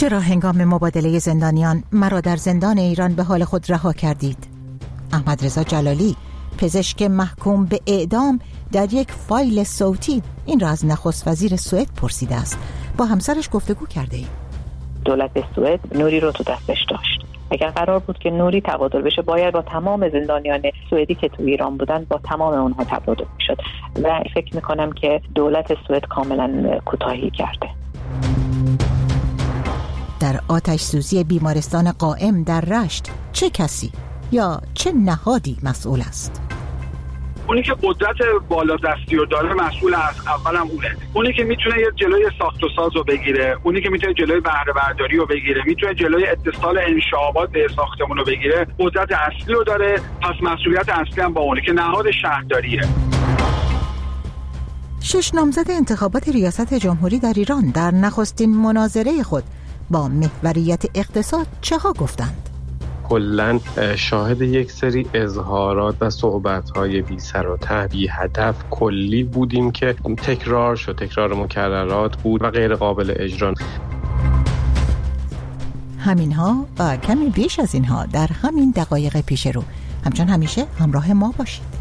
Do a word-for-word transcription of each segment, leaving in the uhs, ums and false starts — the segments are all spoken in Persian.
چرا هنگام مبادله زندانیان مرا در زندان ایران به حال خود رها کردید؟ احمد رضا جلالی، پزشک محکوم به اعدام، در یک فایل صوتی این را از نخست وزیر سوئد پرسیده است. با همسرش گفتگو کرده ایم. دولت سوئد نوری رو تو دستش داشت. اگر قرار بود که نوری تبادل بشه، باید با تمام زندانیان سوئدی که تو ایران بودن با تمام اونها تبادل میشد و فکر میکنم که دولت سوئد کاملا کوتاهی کرده. در آتش سوزی بیمارستان قائم در رشت چه کسی یا چه نهادی مسئول است؟ اونی که قدرت بالادستی رو داره مسئول است. اولم اونه. اونی که میتونه یه جلوی ساخت و ساز رو بگیره، اونی که میتونه جلوی بهره برداری رو بگیره، میتونه جلوی اتصال انشابات به ساختمون رو بگیره، قدرت اصلی رو داره. پس مسئولیت اصلی هم با اونه که نهاد شهرداریه. شش نامزد انتخابات ریاست جمهوری در ایران در نخستین مناظره خود با محوریت اقتصاد چه ها گفتند؟ کلاً شاهد یک سری اظهارات و صحبت‌های بی سر و ته، بی هدف، کلی بودیم که تکرار شد، تکرار مکررات بود و غیر قابل اجرا. همینها و کمی بیش از اینها در همین دقایق پیش رو. همچون همیشه همراه ما باشید.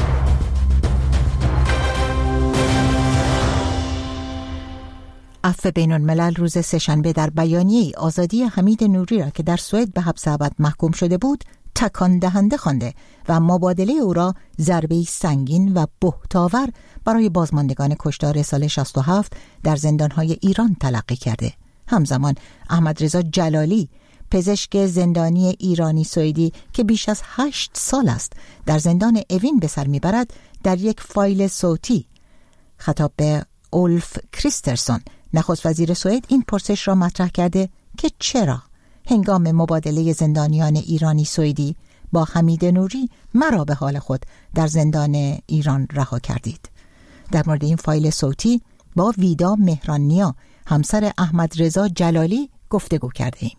عفو بین الملل روز سه‌شنبه در بیانیه‌ای آزادی حمید نوری را که در سوئد به حبس ابد محکوم شده بود تکان دهنده خوانده و مبادله او را ضربه‌ای سنگین و بهت‌آور برای بازماندگان کشتار سال شصت و هفت در زندان‌های ایران تلقی کرده. همزمان احمد رضا جلالی، پزشک زندانی ایرانی سوئدی که بیش از هشت سال است در زندان اوین به سر میبرد، در یک فایل صوتی خطاب به اولف کریسترسون نخست وزیر سوئد این پرسش را مطرح کرده که چرا هنگام مبادله زندانیان ایرانی سوئدی با حمید نوری مرا به حال خود در زندان ایران رها کردید. در مورد این فایل صوتی با ویدا مهرانیا، همسر احمد رضا جلالی، گفتگو کرده ایم.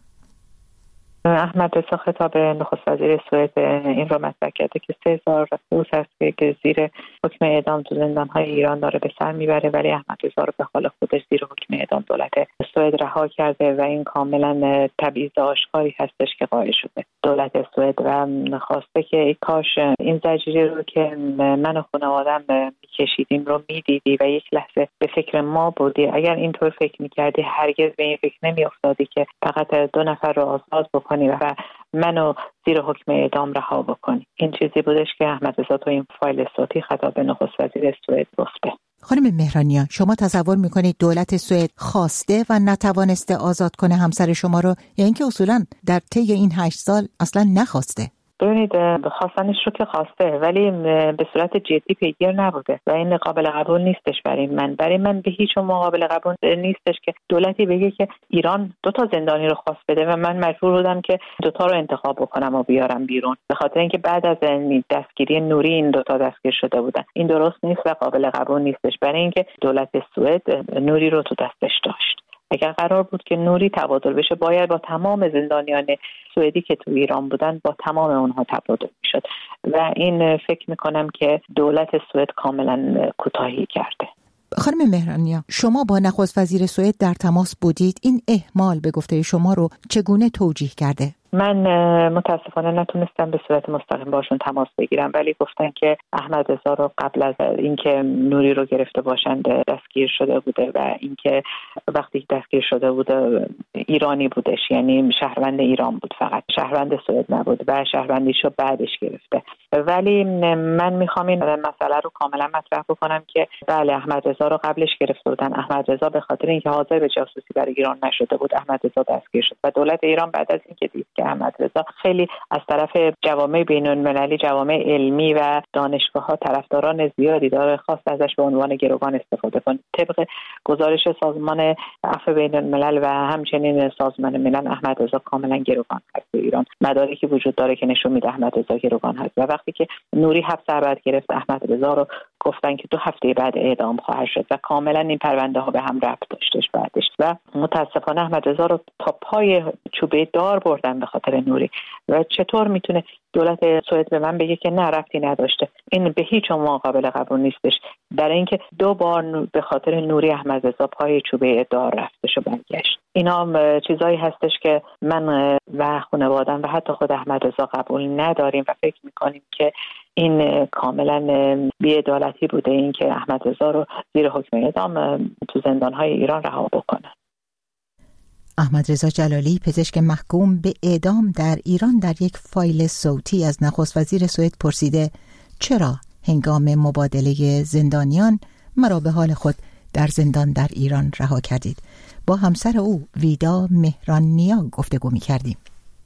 احمد رضا خطاب نخست وزیر سوئد این را مطرح کرده که سه هزار روز هست که زیر حکم اعدام تو زندان‌های ایران داره به سر میبره، ولی احمد رضا رو به حال خودش زیر حکم اعدام دولت سوئد رها کرده و این کاملا تبعیض آشکاری هستش که قائل شده دولت سوئد و خواسته که کاش این زجیری رو که من و خانواده‌ام میکشیدیم رو میدیدی و یک لحظه به فکر ما بودی. اگر اینطور فکر میکردی هرگز به این فکر نمیافتادی که فقط دو نفر رو آزاد بکنی و منو زیر حکم اعدام رها بکنی. این چیزی بودش که احمد رضا تو این فایل صوتی خطاب به نخست وزیر سوئد گفته. خانم مهرانیا، شما تصور میکنید دولت سوئد خواسته و نتوانسته آزاد کنه همسر شما رو، یا اینکه اصولاً در طی این هشت سال اصلا نخواسته؟ ببینید، خواستنش رو که خواسته ولی به صورت جدی پیگیر نبوده و این قابل قبول نیستش برای من. برای من به هیچ عنوان قابل قبول نیستش که دولتی بگه که ایران دو تا زندانی رو خواست بده و من مجبور بودم که دو تا رو انتخاب بکنم و بیارم بیرون، به خاطر اینکه بعد از دستگیری نوری این دو تا دستگیر شده بودن. این درست نیست و قابل قبول نیستش، برای اینکه دولت سوئد نوری رو تو دستش داشت. اگر قرار بود که نوری تبادل بشه، باید با تمام زندانیان سوئدی که تو ایران بودن با تمام اونها تبادل میشد و این فکر میکنم که دولت سوئد کاملا کوتاهی کرده. خانم مهرانیا، شما با نخست وزیر سوئد در تماس بودید. این اهمال به گفته شما رو چگونه توجیه کرده؟ من متاسفانه نتونستم به صورت مستقیم باشون تماس بگیرم، ولی گفتن که احمد رضا رو قبل از اینکه نوری رو گرفته باشند دستگیر شده بوده و اینکه وقتی دستگیر شده بوده ایرانی بودش، یعنی شهروند ایران بود، فقط شهروند سوئد نبود و شهروندیشو بعدش گرفته. ولی من میخوام این مسئله رو کاملا مطرح بکنم که بله، احمد رضا رو قبلش گرفته بودن. احمد رضا به خاطر اینکه حاضر به جاسوسی برای ایران نشده بود، احمد رضا دستگیر شد و دولت ایران بعد از اینکه دید که احمد رضا خیلی از طرف جوامع بین‌المللی، جوامع علمی و دانشگاه‌ها طرفداران زیادی داره، خواست ازش به عنوان گروگان استفاده کنه. طبق گزارش سازمان عفو بین‌الملل و همچنین سازمان ملل، احمد رضا کاملا گروگان هست در ایران. مدارکی وجود داره که نشون میده احمد رضا گروگان هست و وقتی که نوری حبس ابد گرفت، احمد رضا رو گفتن که دو هفته بعد اعدام خواهد شد و کاملا این پرونده ها به هم ربط داشتش بعدش و متاسفانه احمد رضا رو تا پای چوبه دار بردن به خاطر نوری. و چطور میتونه دولت سوئد به من بگه که نه ربطی نداشته؟ این به هیچ عنوان قابل قبول نیستش، برای اینکه دو بار به خاطر نوری احمد رضا پای چوبه دار رفتش و برگشت. اینا چیزایی هستش که من و خانواده‌ام و حتی خود احمد رضا قبول نداریم و فکر میکنیم که این کاملا بی‌عدالتی بوده، این که احمد رضا رو زیر حکم اعدام تو زندان‌های ایران رها بکنن. احمد رضا جلالی، پزشک محکوم به اعدام در ایران، در یک فایل صوتی از نخست وزیر سوئد پرسیده چرا هنگام مبادله زندانیان مرا به حال خود در زندان در ایران رها کردید. با همسر او ویدا مهرانیا گفتگو می کردیم.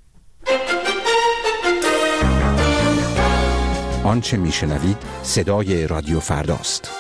آنچه می شنوید صدای رادیو فرداست.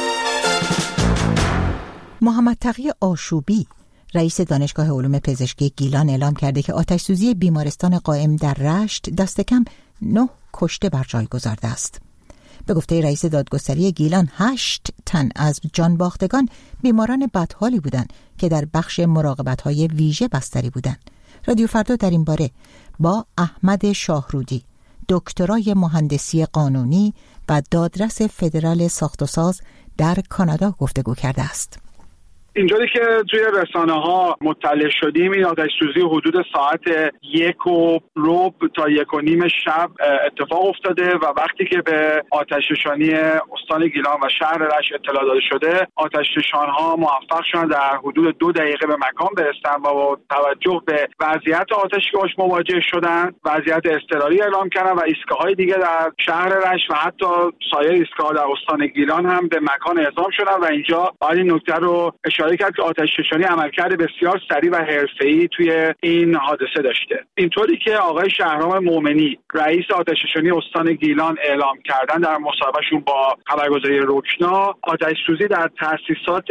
محمد تقی آشوبی، رئیس دانشگاه علوم پزشکی گیلان، اعلام کرده که آتش‌سوزی بیمارستان قائم در رشت دست کم نه کشته بر جای گذارده است. به گفته رئیس دادگستری گیلان، هشت تن از جان باختگان بیماران بدحالی بودند که در بخش مراقبت‌های ویژه بستری بودند. رادیو فردا در این باره با احمد شاهرودی، دکترای مهندسی قانونی و دادرس فدرال ساخت و ساز در کانادا گفتگو کرده است. اینجوری که توی رسانه ها مطلع شدیم، این آتش سوزی حدود ساعت یک و ربع تا یک و نیم شب اتفاق افتاده و وقتی که به آتش نشانی استان گیلان و شهر رشت اطلاع داده شده، آتش نشان ها موفق شدن در حدود دو دقیقه به مکان برسن و با توجه به وضعیت آتشی که باش مواجه شدن، وضعیت اضطراری اعلام کردن و ایستگاه‌های دیگه در شهر رشت و حتی سایر ایستگاه‌ها در استان گیلان هم به مکان اعزام شدن و اینجا باید این نکته رو اشاره کرد که آتش نشانی عملکرد بسیار سریع و حرفه‌ای توی این حادثه داشته. اینطوری که آقای شهرام مومنی، رئیس آتش نشانی استان گیلان، اعلام کردن در مصاحبهشون با خبرگزاری روکنا، آتش سوزی در تأسیسات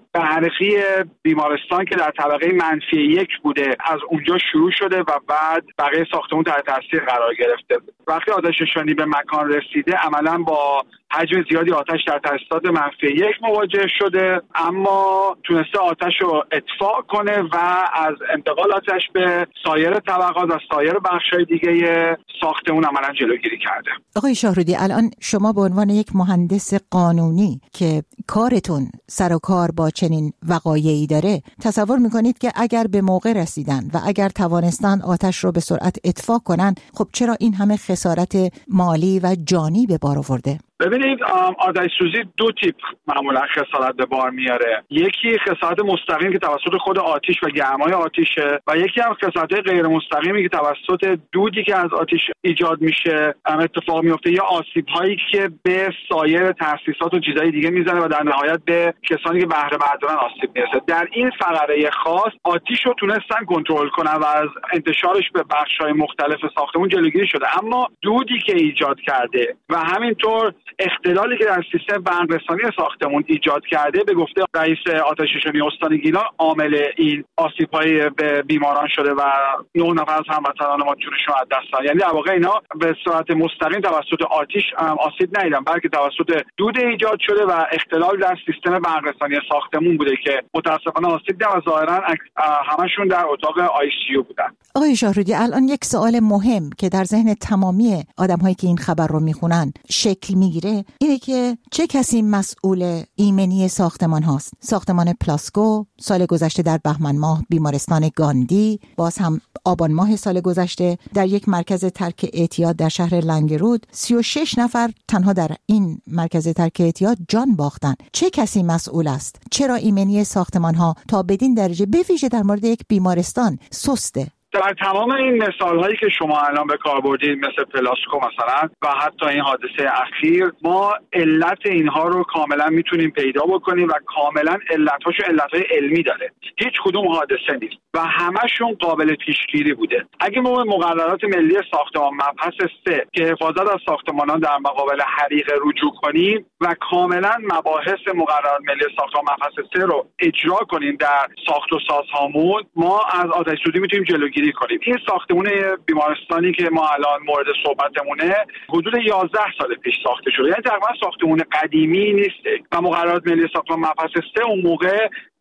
برقی بیمارستان که در طبقه منفی یک بوده از اونجا شروع شده و بعد بقیه ساختمان تحت تاثیر قرار گرفته. وقتی آتش نشانی به مکان رسیده، عملاً با حجم زیادی آتش در تأسیسات منفی یک مواجه شده، اما تونسته آتش رو اطفاء کنه و از انتقال آتش به سایر طبقات و سایر بخش‌های دیگه ساختمون عملاً جلوگیری کرده. آقای شاهرودی، الان شما به عنوان یک مهندس قانونی که کارتون سر و کار با چنین وقایعی داره، تصور میکنید که اگر به موقع رسیدن و اگر توانستن آتش رو به سرعت اطفاء کنن، خب چرا این همه خسارت مالی و جانی به بار آورده؟ ببینید، آتش سوزی دو تیپ معمولا خسارت به بار میاره. یکی خسارت مستقیم که توسط خود آتش و گرمای آتشه و یکی هم خسارت غیر مستقیمی که توسط دودی که از آتش ایجاد میشه اتفاق میفته، یا آسیب هایی که به سایر تاسیسات و چیزهای دیگه میزنه و در نهایت به کسانی که بهره بردارن آسیب میرسه. در این فقره خاص آتش رو تونستن کنترل کنن و از انتشارش به بخش‌های مختلف ساختمون جلوگیری شده، اما دودی که ایجاد کرده و همینطور اختلالی که در سیستم برق‌رسانی ساختمون ایجاد کرده، به گفته رئیس آتش نشانی استان گیلان، عامل این آسیب‌های به بیماران شده و نه نفر از هموطنان ما جونشون از دست دادن. یعنی در واقع اینا به صورت مستقیم توسط آتش آسیب ندیدن، بلکه توسط دود ایجاد شده و اختلال در سیستم برق‌رسانی ساختمون بوده که متأسفانه آسیب دیدن و ظاهراً همشون در اتاق آی سی یو بودن. آقای شاهرودی، الان یک سوال مهم که در ذهن تمامی آدم‌هایی که این خبر رو میخونن شکل میگیره اینه که چه کسی مسئول ایمنی ساختمان هاست؟ ساختمان پلاسکو سال گذشته در بهمن ماه، بیمارستان گاندی باز هم آبان ماه سال گذشته، در یک مرکز ترک اعتیاد در شهر لنگرود سی و شش نفر تنها در این مرکز ترک اعتیاد جان باختن. چه کسی مسئول است؟ چرا ایمنی ساختمان ها تا بدین درجه، به ویژه در مورد یک بیمارستان، سسته؟ در تمام این مثال هایی که شما الان به کار بردید، مثل پلاسکو مثلا و حتی این حادثه اخیر، ما علت اینها رو کاملا میتونیم پیدا بکنیم و کاملا علتاشو علتهای علمی داره. هیچ کدوم حادثه نیست و همشون قابل پیشگیری بوده. اگه ما به مقررات ملی ساختمان مبحث سه که حفاظت از ساختمانان در مقابل حریق رجوع کنیم و کاملا مباحث مقررات ملی ساختمان مبحث سه رو اجرا کنیم در ساخت و سازهامون، ما از آتش سوزی میتونیم جلوگیری کنیم. این ساختمون بیمارستانی که ما الان مورد صحبتمونه حدود یازده سال پیش ساخته شده، یعنی تقریبا ساختمون قدیمی نیست و مقررات ملی ساختمان مبحث سه اون موقع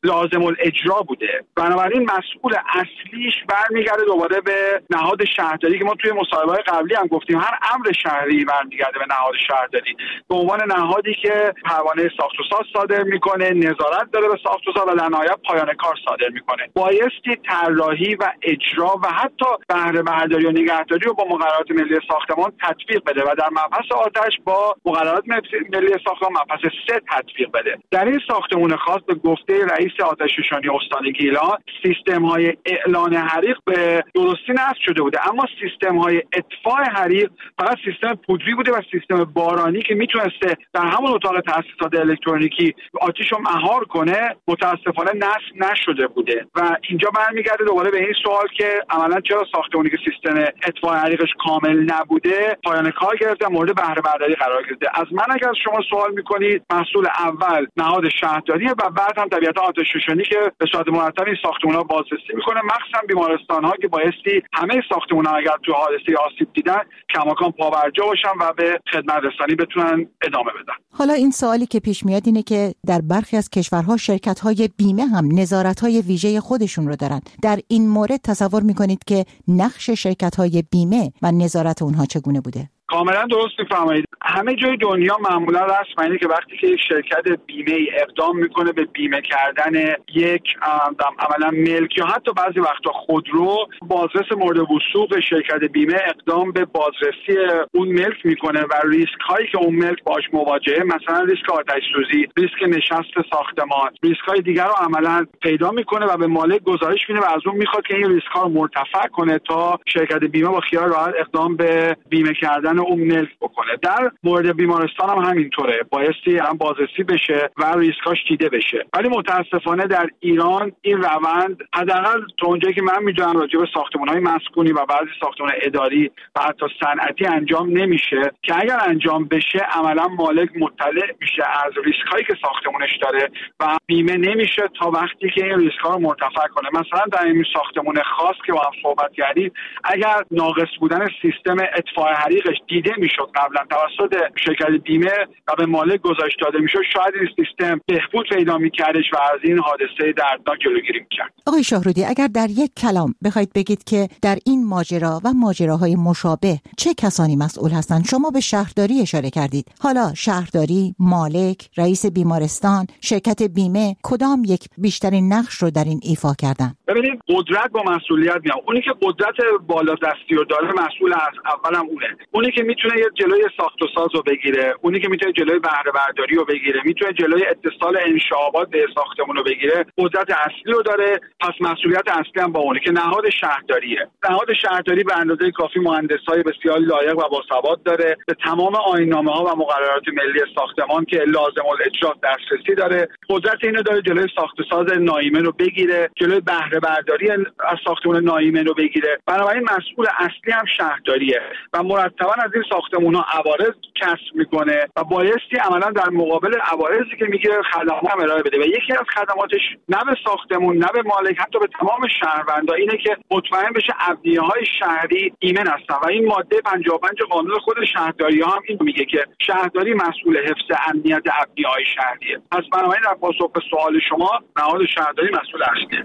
لازم الاجرا بوده. بنابراین مسئول اصلیش برمیگرده دوباره به نهاد شهرداری که ما توی مصاحبه‌های قبلی هم گفتیم هر امر شهری برمیگرده به نهاد شهرداری به عنوان نهادی که پروانه ساخت و ساز صادر میکنه، نظارت داره به ساخت و ساز و در نهایت پایان کار صادر میکنه. بایستی طراحی و اجرا و حتی بهره برداری و نگهداری رو با مقررات ملی ساختمان تطبیق بده و در مبحث آتش با مقررات ملی ساختمان مبحث سه تطبیق بده. در این ساختمان خاص به گفته رئیس آتش‌نشانی استان گیلان سیستم‌های اعلان حریق به درستی نصب شده بوده، اما سیستم‌های اطفاء حریق فقط سیستم پودری بوده و سیستم بارانی که میتونسته در همون اتاق تاسیسات الکترونیکی آتش رو مهار کنه متاسفانه نصب نشده بوده و اینجا برمیگرده دوباره به این سوال که عملاً چرا ساختمانی که سیستم اطفاء حریقش کامل نبوده پایان کار گرفته مورد بهره برداری قرار گرفته. از من اگر از شما سوال میکنید مسئول اول نهاد شهرداریه و بعد هم طبیعتا آتش‌نشانی که به صورت مرتب این ساختمان‌ها بازرسی میکنه، مخصوصا بیمارستان‌ها که بایستی همه ساختمان‌ها اگر تو حادثه آسیب دیدن کماکان پابرجا باشن و به خدمت رسانی بتونن ادامه بدن. حالا این سوالی که پیش میاد اینه که در برخی از کشورها شرکت‌های بیمه هم نظارت‌های ویژه خودشون رو دارن. در این مورد تصور میکنید که نقش شرکت‌های بیمه و نظارت اونها چگونه بوده؟ کاملا درست می‌فرمایید. همه جای دنیا معمولا رسم اینه که وقتی که یک شرکت بیمه اقدام میکنه به بیمه کردن یک عملا ملک یا حتی بعضی وقتا خودرو، بازرس مورد وثوق شرکت بیمه اقدام به بازرسی اون ملک میکنه و ریسک هایی که اون ملک باش مواجهه، مثلا ریسک آتش سوزی، ریسک نشست ساختمان، ریسک های دیگر رو عملا پیدا میکنه و به مالک گزارش میده و از اون میخواد که این ریسک ها رو مرتفع کنه تا شرکت بیمه با خیال راحت اقدام به بیمه کردن اون ملک بکنه. در مورد بیمارستان هم همینطوره، بایستی هم بازرسی بشه و ریسکاش دیده بشه. ولی متاسفانه در ایران این روند حداقل تا اونجایی که من میدونم راجع به ساختمان‌های مسکونی و بعضی ساختمان اداری و حتی صنعتی انجام نمیشه که اگر انجام بشه عملا مالک مطلع میشه از ریسکایی که ساختمانش داره و بیمه نمیشه تا وقتی که این ریسک‌ها رو مرتفع کنه. مثلا در این ساختمان خاص که با هم صحبت کردید، اگر ناقص بودن سیستم اطفاء حریقش دیده میشد قبلا توسط شرکت بیمه و به مالک گزارش داده میشد، شاید این سیستم بهبود پیدا میکردش و از این حادثه دردناک جلوگیری میکرد. آقای شاهرودی، اگر در یک کلام بخواید بگید که در این ماجرا و ماجراهای مشابه چه کسانی مسئول هستند؟ شما به شهرداری اشاره کردید. حالا شهرداری، مالک، رئیس بیمارستان، شرکت بیمه کدام یک بیشترین نقش رو در این ایفا کردن؟ ببینید قدرت با مسئولیت میاد. اونی که قدرت بالا دستی رو داره مسئول از اولم اونه. اونی که میتونه یه جلوی ساخت و ساز رو بگیره، اونی که میتونه جلوی بهره برداری رو بگیره، میتونه جلوی اتصال انشاءات به ساختمون رو بگیره، قدرت اصلی رو داره. پس مسئولیت اصلی هم با اونه که نهاد شهرداریه. نهاد شهرداری به اندازه کافی مهندسای بسیار لایق و باسواد داره، به تمام آیین‌نامه‌ها و مقررات ملی ساختمان که لازم الاجرا دسترسی داره. قدرت اینو داره جلوی ساخت و ساز ناایمن رو بگیره، جلوی بهره برداری از ساختمان ناایمن رو بگیره. بنابراین مسئول اصلی هم شهرداریه و مرتبا از این ساختمان‌ها عوارض کسب میکنه و بایستی عملا در مقابل عوارضی که میگیره خدمات هم ارائه بده و یکی از خدماتش نه به ساختمون نه به مالک حتی به تمام شهروندا اینه که مطمئن بشه ابنیه‌های شهری ایمن هستن و این ماده پنجاه و پنج قانون خود شهرداری ها هم این میگه که شهرداری مسئول حفظ امنیت ابنیه‌های شهریه. پس بنابراین در پاسخ به سوال شما نهاد شهرداری مسئول اصلیه.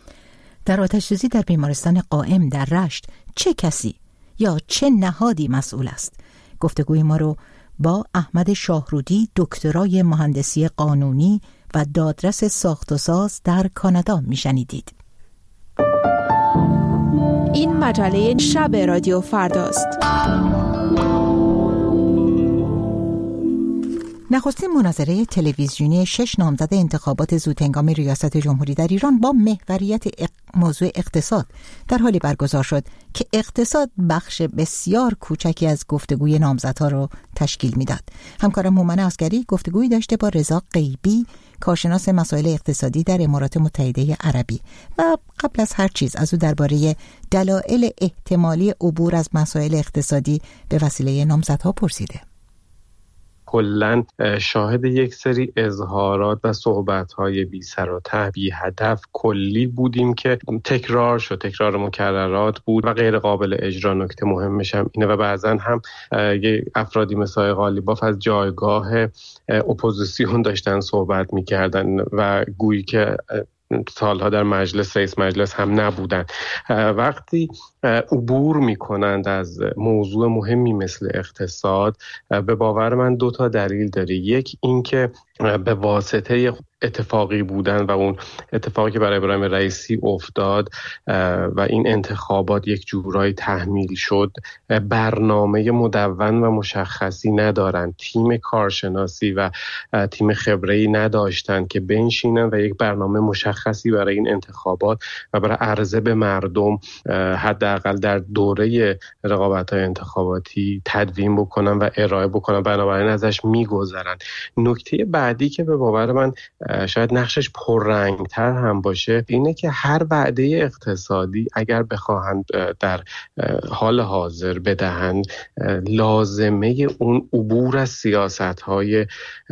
در آتش‌سوزی در بیمارستان قائم در رشت چه کسی یا چه نهادی مسئول است؟ گفتگوی ما رو با احمد شاهرودی، دکترای مهندسی قانونی و دادرس ساخت و ساز در کانادا میشنیدید. این مجله شب رادیو فرداست. نخستین مناظره تلویزیونی شش نامزد انتخابات زودهنگام ریاست جمهوری در ایران با محوریت اق... موضوع اقتصاد در حالی برگزار شد که اقتصاد بخش بسیار کوچکی از گفتگوی نامزدها را تشکیل میداد. همکارم هومن عسگری گفتگویی داشته با رضا غیبی، کارشناس مسائل اقتصادی در امارات متحده عربی و قبل از هر چیز از او درباره دلایل احتمالی عبور از مسائل اقتصادی به وسیله نامزدها پرسیده. کلاً شاهد یک سری اظهارات و صحبت‌های بی سر و ته، بی هدف، کلی بودیم که تکرار شد، تکرار مکررات بود و غیر قابل اجرا. نکته مهمش هم اینه و بعضاً هم یه افرادی مثل قالیباف از جایگاه اپوزیسیون داشتن صحبت می‌کردن و گویی که سالها در مجلس رئیس مجلس هم نبودن. وقتی عبور میکنند از موضوع مهمی مثل اقتصاد، به باور من دو تا دلیل داره. یک اینکه به واسطه اتفاقی بودن و اون اتفاقی که برای ابراهیم رئیسی افتاد و این انتخابات یک جورایی تحمیل شد، برنامه مدون و مشخصی ندارن، تیم کارشناسی و تیم خبره‌ای نداشتن که بنشینن و یک برنامه مشخصی برای این انتخابات و برای عرضه به مردم حداقل در دوره رقابت‌های انتخاباتی تدوین بکنن و ارائه بکنن، بنابراین ازش میگذرن. نکته بعدی که به باور من شاید نقشش پررنگتر هم باشه اینه که هر وعده اقتصادی اگر بخواهند در حال حاضر بدهند، لازمه اون عبور از سیاست‌های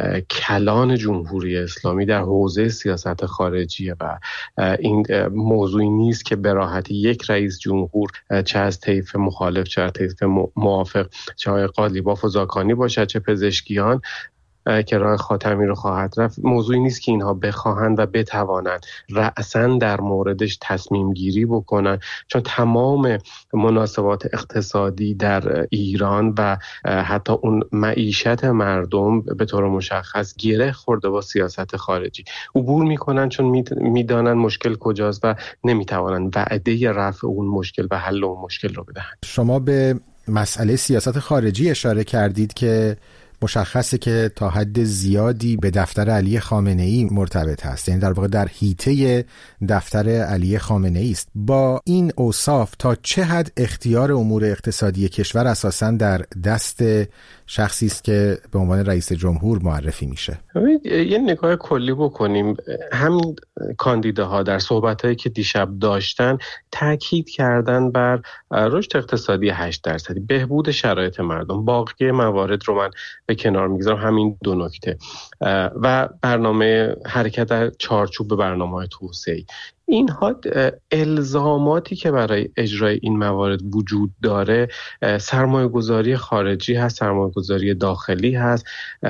کلان جمهوری اسلامی در حوزه سیاست خارجیه و این موضوعی نیست که به راحتی یک رئیس جمهور چه از طیف مخالف چه از طیف موافق، چه آقای قالیباف و زاکانی باشد چه پزشکیان که راه خاتمی رو خواهد رفت، موضوعی نیست که اینها بخواهند و بتوانند رأساً در موردش تصمیم گیری بکنن، چون تمام مناسبات اقتصادی در ایران و حتی اون معیشت مردم به طور مشخص گره خورده با سیاست خارجی. عبور میکنن چون میدانن مشکل کجاست و نمیتوانن وعده رفع اون مشکل و حل اون مشکل رو بدهند. شما به مسئله سیاست خارجی اشاره کردید که مشخصه که تا حد زیادی به دفتر علی خامنه‌ای مرتبط هست، یعنی در واقع در حیطه دفتر علی خامنه‌ای است. با این اوصاف تا چه حد اختیار امور اقتصادی کشور اساساً در دست شخصی است که به عنوان رئیس جمهور معرفی میشه؟ یه نگاه کلی بکنیم. همین کاندیداها در صحبتایی که دیشب داشتن تاکید کردن بر رشد اقتصادی هشت درصدی، بهبود شرایط مردم. باقی موارد رو من به کنار میگذارم، همین دو نکته و برنامه حرکت در چارچوب برنامه‌های توسعه‌ای. اینها الزاماتی که برای اجرای این موارد وجود داره، سرمایه گذاری خارجی هست، سرمایه گذاری داخلی هست،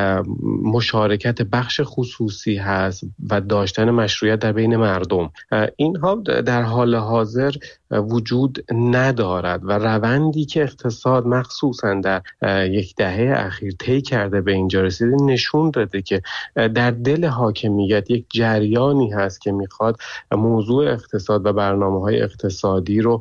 مشارکت بخش خصوصی هست و داشتن مشروعیت در بین مردم. اینها در حال حاضر وجود ندارد و روندی که اقتصاد مخصوصا در یک دهه اخیر طی کرده به اینجا رسیده نشون داده که در دل حاکمیت یک جریانی هست که میخواد موضوع اقتصاد و برنامه‌های اقتصادی رو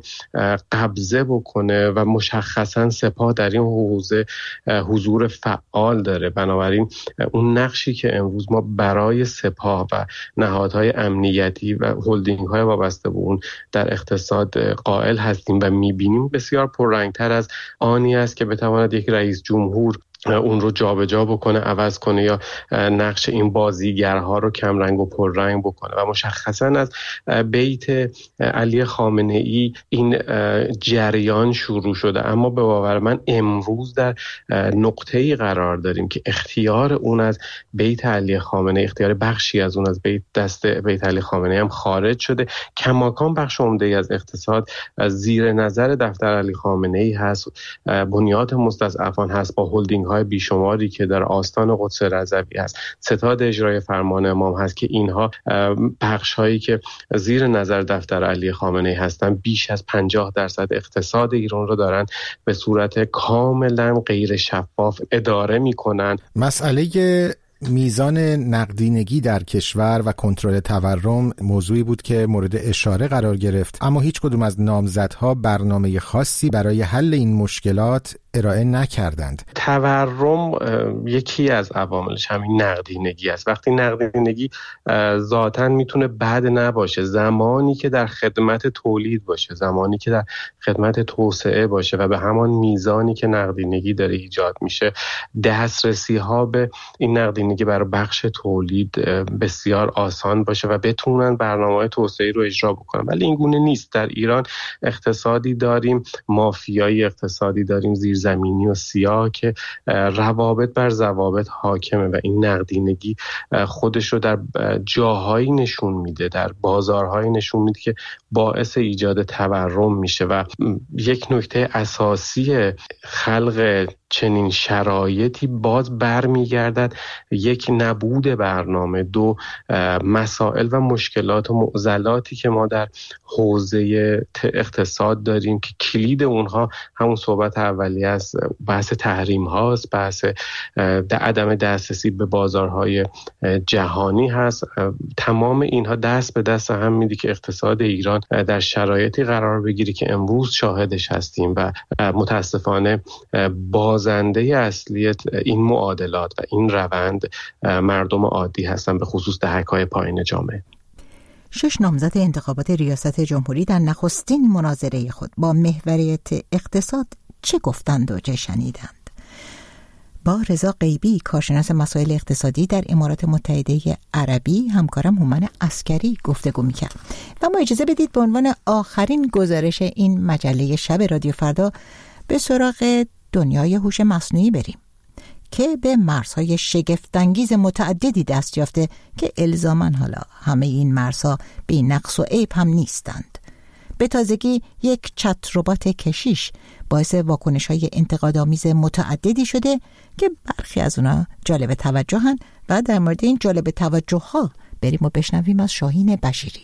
قبضه بکنه و مشخصا سپاه در این حوزه حضور فعال داره. بنابراین اون نقشی که امروز ما برای سپاه و نهادهای امنیتی و هلدینگ‌های وابسته به اون در اقتصاد قائل هستیم و می‌بینیم بسیار پررنگ‌تر از آنی است که بتواند یک رئیس جمهور اون رو جابجا بکنه، عوض کنه یا نقش این بازیگرها رو کم رنگ و پر رنگ بکنه. و مشخصا از بیت علی خامنه‌ای این جریان شروع شده، اما به باور من امروز در نقطه‌ای قرار داریم که اختیار اون از بیت علی خامنه‌ای، اختیار بخشی از اون از بیت دست بیت علی خامنه‌ای هم خارج شده. کماکان بخش عمده‌ای از اقتصاد زیر نظر دفتر علی خامنه‌ای هست، بنیاد مستضعفان هست با هلدینگ های بیشماری که در آستان قدس رضوی هست، ستاد اجرای فرمان امام هست که اینها بخش هایی که زیر نظر دفتر علی خامنه‌ای هستن بیش از پنجاه درصد اقتصاد ایران رو دارن به صورت کاملا غیر شفاف اداره میکنن. مسئله میزان نقدینگی در کشور و کنترل تورم موضوعی بود که مورد اشاره قرار گرفت، اما هیچ کدوم از نامزدها برنامه خاصی برای حل این مشکلات ارائه نکردند. تورم یکی از عواملش همین نقدینگی است. وقتی نقدینگی ذاتاً میتونه بد نباشه، زمانی که در خدمت تولید باشه، زمانی که در خدمت توسعه باشه و به همان میزانی که نقدینگی داره ایجاد میشه، دسترسی ها به این نقدینگی برای بخش تولید بسیار آسان باشه و بتونن برنامه‌های توسعه‌ای رو اجرا بکنن. ولی این گونه نیست. در ایران اقتصادی داریم، مافیایی اقتصادی داریم، زیر زیرزمینی و سیاه که روابط بر ضوابط حاکمه و این نقدینگی خودش رو در جاهایی نشون میده، در بازارهایی نشون میده که باعث ایجاد تورم میشه و یک نکته اساسی خلق چنین شرایطی باز برمیگردد یک نبود برنامه، دو مسائل و مشکلات و معضلاتی که ما در حوزه اقتصاد داریم که کلید اونها همون صحبت اولی است، بحث تحریم هاست، بحث عدم دسترسی به بازارهای جهانی هست. تمام اینها دست به دست هم میده که اقتصاد ایران در شرایطی قرار بگیره که امروز شاهدش هستیم و متاسفانه بازنده اصلی این معادلات و این روند مردم عادی هستن، به خصوص دهک‌های پایین جامعه. شش نامزد انتخابات ریاست جمهوری در نخستین مناظره خود با محوریت اقتصاد چه گفتند و چه شنیدند؟ با رضا غیبی، کارشناس مسائل اقتصادی در امارات متحده عربی، همکارم هومن عسکری گفتگو می‌کرد. و ما اجازه بدید به عنوان آخرین گزارش این مجله شب رادیو فردا به سراغ دنیای هوش مصنوعی بریم که به مرزهای شگفت‌انگیز متعددی دست یافته که الزاماً حالا همه این مرزها بی نقص و عیب هم نیستند. به تازگی یک چت ربات کشیش باعث واکنش‌های انتقادآمیز متعددی شده که برخی از اونا جالب توجهن و در مورد این جالب توجه‌ها بریم و بشنویم از شاهین بشیری.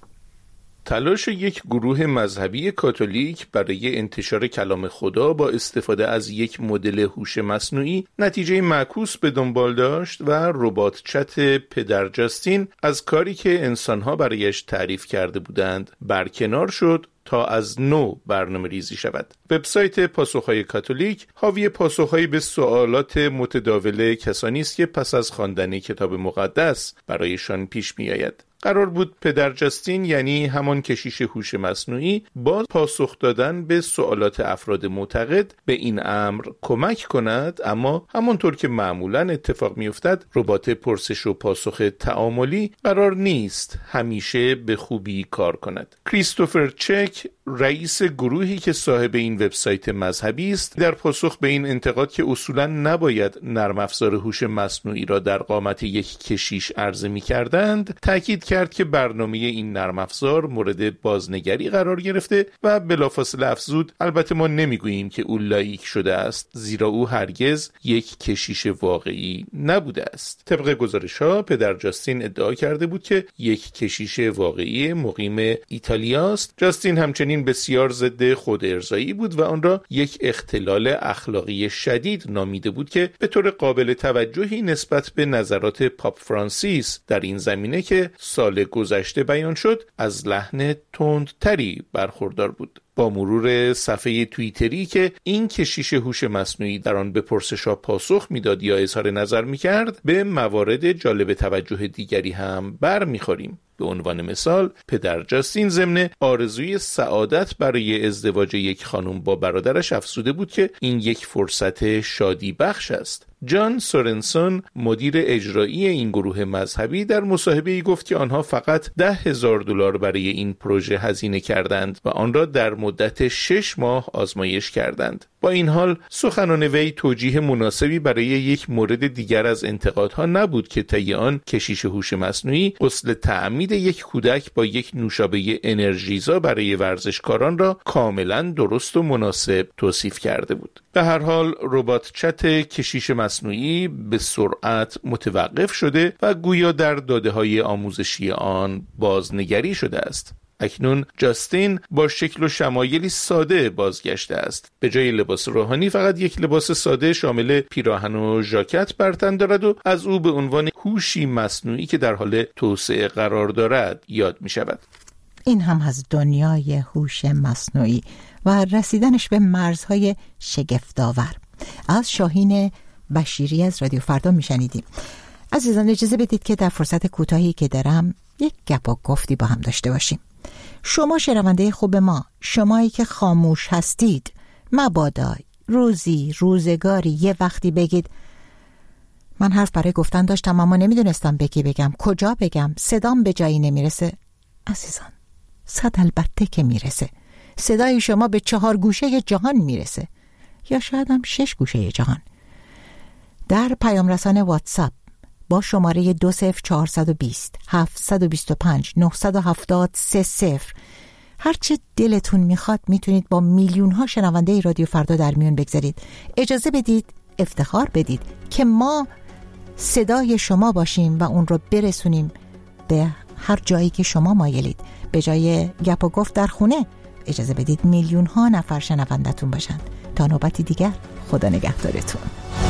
تلاش یک گروه مذهبی کاتولیک برای انتشار کلام خدا با استفاده از یک مدل هوش مصنوعی نتیجه معکوس به دنبال داشت و ربات چت پدر جاستین از کاری که انسانها برایش تعریف کرده بودند برکنار شد تا از نو برنامه ریزی شود. وبسایت پاسخهای کاتولیک حاوی پاسخهایی به سوالات متداول کسانی است که پس از خواندن کتاب مقدس برایشان پیش می آید. قرار بود پدر جاستین، یعنی همان کشیش هوش مصنوعی، با پاسخ دادن به سوالات افراد معتقد به این امر کمک کند، اما همانطور که معمولاً اتفاق می‌افتد ربات پرسش و پاسخ تعاملی قرار نیست همیشه به خوبی کار کند. کریستوفر چک، رئیس گروهی که صاحب این وبسایت مذهبی است، در پاسخ به این انتقاد که اصولاً نباید نرم افزار هوش مصنوعی را در قامت یک کشیش عرضه می‌کردند، تاکید کرد که برنامه این نرم افزار مورد بازنگری قرار گرفته و بلافاصله افزود البته ما نمیگوییم که او لایق شده است، زیرا او هرگز یک کشیش واقعی نبوده است. طبق گزارش‌ها پدر جاستین ادعا کرده بود که یک کشیش واقعی مقیم ایتالیاست. جاستین همچنین بسیار ضد خود ارضایی بود و آن را یک اختلال اخلاقی شدید نامیده بود که به طور قابل توجهی نسبت به نظرات پاپ فرانسیس در این زمینه که سال گذشته بیان شد از لحن تندتری برخوردار بود. با مرور صفحه توییتری که این کشیش هوش مصنوعی در آن به پرسش‌ها پاسخ میداد یا اظهار نظر میکرد، به موارد جالب توجه دیگری هم برمیخوریم. به عنوان مثال، پدر جاستین ضمن آرزوی سعادت برای ازدواج یک خانم با برادرش افزوده بود که این یک فرصت شادی بخش است. جان سورنسون، مدیر اجرایی این گروه مذهبی، در مصاحبه‌ای گفت که آنها فقط ده هزار دلار برای این پروژه هزینه کردند و آن را در مدت شش ماه آزمایش کردند. با این حال سخنان وی توجیه مناسبی برای یک مورد دیگر از انتقادها نبود که طی آن کشیش هوش مصنوعی غسل تعمید یک کودک با یک نوشابه انرژیزا برای ورزشکاران را کاملا درست و مناسب توصیف کرده بود. به هر حال ربات چت کشیش مصنوعی به سرعت متوقف شده و گویا در داده‌های آموزشی آن بازنگری شده است. اکنون جاستین با شکل و شمایلی ساده بازگشته است. به جای لباس روحانی فقط یک لباس ساده شامل پیراهن و ژاکت بر تن دارد و از او به عنوان هوشی مصنوعی که در حال توسعه قرار دارد یاد می شود. این هم از دنیای هوش مصنوعی و رسیدنش به مرزهای شگفت‌آور. از شاهین بشیری از رادیو فردا می شنیدیم. عزیزان اجازه بدید که در فرصت کوتاهی که دارم یک گپ و گفتی با هم داشته باشیم. شما شنونده خوب ما، شمایی که خاموش هستید، مبادا روزی روزگاری یه وقتی بگید من حرف برای گفتن داشتم اما نمیدونستم بگی بگم، کجا بگم، صدام به جایی نمیرسه. عزیزان، صد البته که میرسه. صدای شما به چهار گوشه جهان میرسه. یا شاید هم شش گوشه جهان. در پیام رسان واتساپ با شماره دو صفر چهارصد و بیست هفتصد و بیست و پنج نهصد و هفتاد سه صفر هرچه دلتون میخواد میتونید با میلیون ها شنونده رادیو فردا در میون بگذارید. اجازه بدید، افتخار بدید که ما صدای شما باشیم و اون رو برسونیم به هر جایی که شما مایلید. به جای گپ و گفت در خونه اجازه بدید میلیون ها نفر شنوندتون باشن. تا نوبتی دیگر، خدا نگهدارتون.